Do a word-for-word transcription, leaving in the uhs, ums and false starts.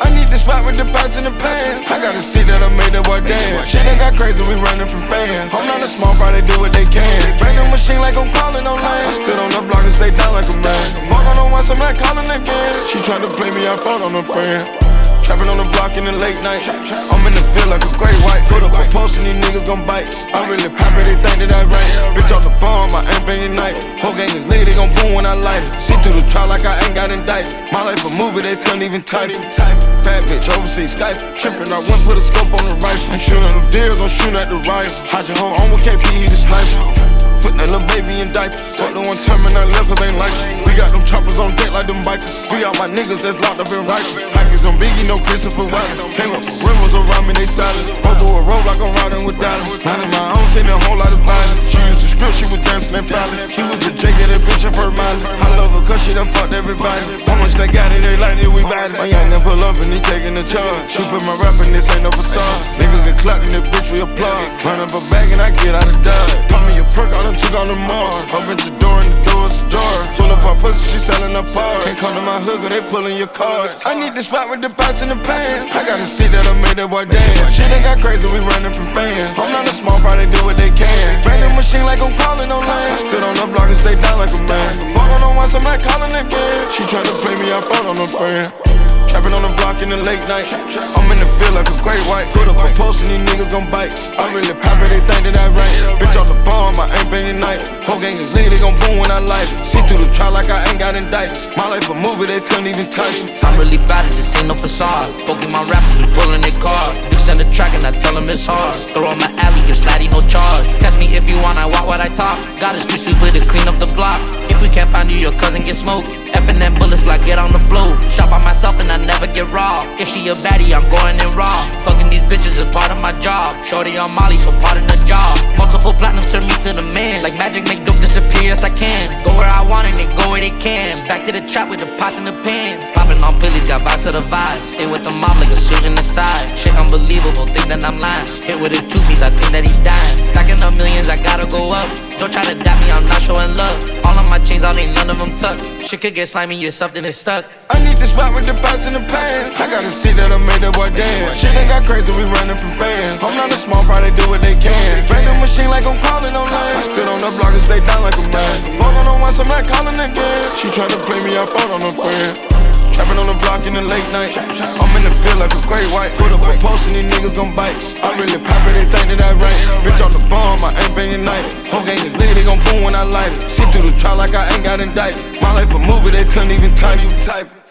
I need the spot with the pots in the pan. I got a stick that I made that boy dance. Shit done got crazy, we running from fans. I'm not a small fry, they do what they can. Bring the machine like I'm calling on land. I stood on the block and stayed down like a man. Fought on her once, I'm not calling again. She tried to play me, I fought on her friend. Trapping on the block in the late night. I'm in the field like a great white. Put up a post and these niggas gon' bite. I really pop it, they think that I right. Bitch off the bomb, I ain't been night. Whole gang is lit, they gon' boom when I light it. See through the trial like I ain't got indicted. My life a movie, they couldn't even type it. Bad bitch, overseas Skype. Trippin', I went put a scope on the rifle. I'm shooting at them deals, I'm shooting at the rifle. Hide your hoe on with K P, he the sniper. Putting that little baby in diapers. Fuck the one time and I left cause ain't like it. We got them choppers on deck like them bikers. Free out my niggas that's locked up in Rikers. Packers on Biggie, no Christopher Wallace. Came up with rimmers around me, they silent. Roll through a road like I'm riding with Dallas. Minding my own, seen a whole lot of violence. She used to script, she was dancing in palace. She was the J, get that bitch up her mind. I love her cause she done fucked everybody. How much they got it, they like it, we bad it. My young nigga pull up and he taking the charge. Shoot for my rap and this ain't no facade. Nigga get clocked in this bitch, we applaud. Run up a bag and I get out of dodge. Pop me a perk, all them took on the mall. Open the door and the door's ajar. Pull up our pussy, she selling her parts. Can't come to my hood, cause they pulling your cards. I need the spot with the pots in the pan. I got a stick that I made that boy dance. Shit done got crazy, we running from fans. I'm not a small fry, they do what they can. Bring the machine like I'm calling on land. I stood on the block and stayed down like a man. Fought on her once, I'm not calling again. She tried to play me, I fought on her friend. Trapping on the block in the late night. I'm in the field like a great white. Put up a post and these niggas gon' bite. I really pop it, they think that I right. Bitch off the bomb, I ain't been night. Whole gang is lit, they gon' boom when I light it. See through the trial like I ain't got indicted. My life a movie, they couldn't even type it. I'm really bad at this, ain't no facade. Poking my rappers, we pulling their car. You send a track and I tell them it's hard. Throw on my alley, give Slatty no charge. Test me if you want, I walk what I talk. Got a street sweeper to clean up the block. If we can't find you, your cousin get smoked. F and M bullets fly, get on the floor. Shot by myself and I never get raw. If she a baddie, I'm going in raw. Fucking these bitches is part of my job. Shorty on Molly, so part in the job. Multiple platinums turn me to the man. Like magic, make dope disappear, yes I can. Go where I want and they go where they can. Back to the trap with the pots and the pans. Popping on pillies, got vibes to the vibe. Stay with the mob like a suit and a tie. Shit unbelievable, think that I'm lying. Hit with a two-piece, I think that he dying. Stacking up millions, I gotta go up. Don't try to dap me, I'm not showing love. All of my chains out, ain't none of them tucked. Shit could get slimy if something is stuck. I need the spot with the pots in the pan. I got a stick that I made that boy dance. Shit done got crazy, we running from fans. I'm not a small fry, they do what they can. Bring the machine like I'm calling on land. I stood on the block and stayed down like a man. Fought on her once, I'm not calling again. She tried to play me, I fought on her friend. Trapping on the block in the late night. I'm in the field like a great white. Put up a post and these niggas gon' bite. I really pop it, they think that I right. Bitch off the bomb, I ain't been night. Whole gang is lit, they gon' boom when I light it. See through the trial like I ain't got indicted. My life a movie, they couldn't even type it.